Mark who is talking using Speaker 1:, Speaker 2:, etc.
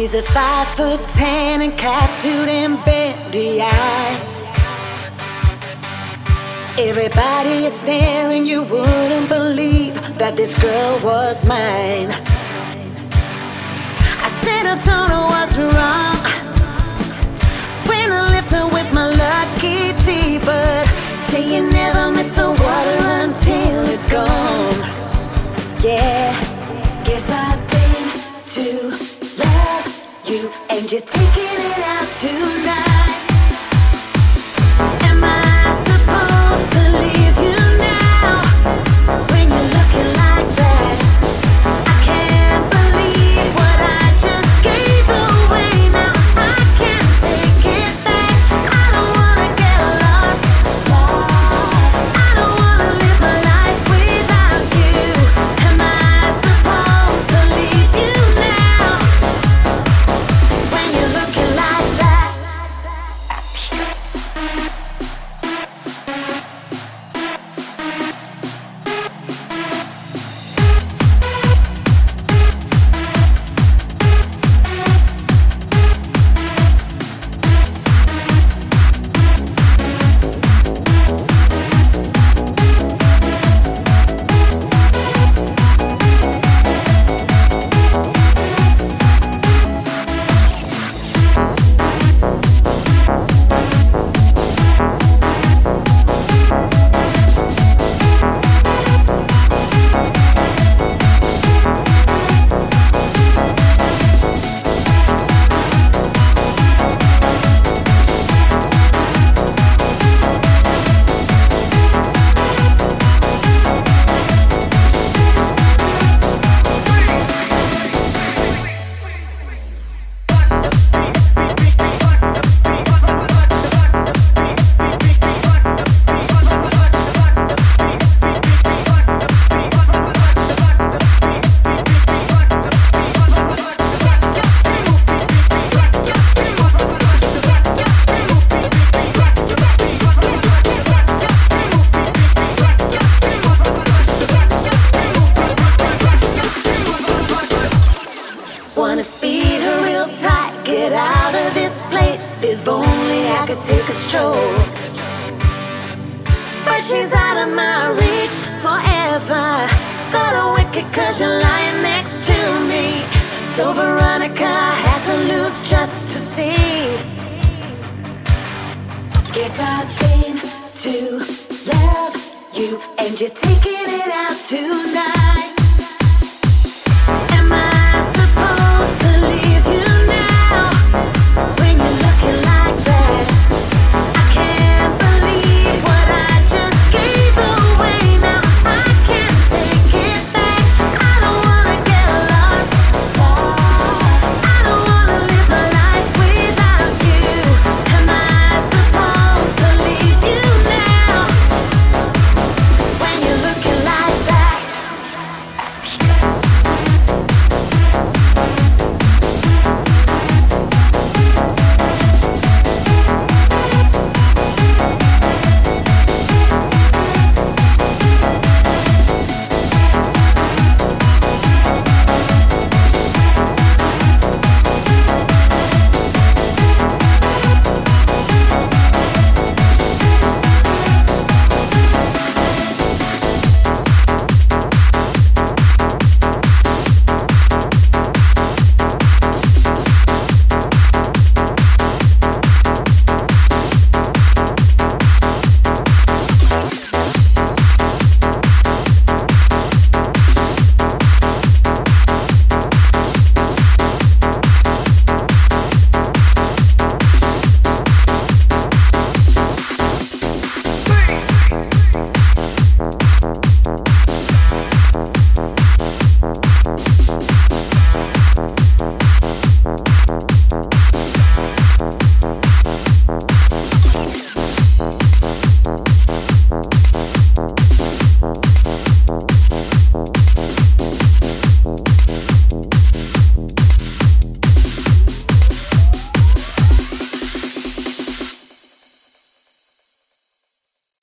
Speaker 1: She's a 5'10" and catsuit and bendy eyes. Everybody is staring, you wouldn't believe that this girl was mine. I said I told her what's wrong when I left her with my lucky tea, but say you never miss the water until it's gone. Yeah, guess I've been to love you and you're taking it out tonight. Am I supposed to leave you now when you're looking like that? I can't believe what I just gave away. Now I can't take it back. I don't wanna get lost. I don't wanna live my life without you. Am I supposed to leave you now when you're looking like that? Wanna speed her real tight, get out of this place. If only I could take a stroll. But she's out of my reach forever. Sorta wicked cause you're lying next to me. So Veronica, I had to lose just to see. Guess I've been to love you and you're taking it out tonight. Am I supposed to leave you now when you're looking like that? I can't believe what I just gave away. Now I can't take it back. I don't wanna get lost. I don't wanna live my life without you. Am I supposed to leave you now when you're looking like that?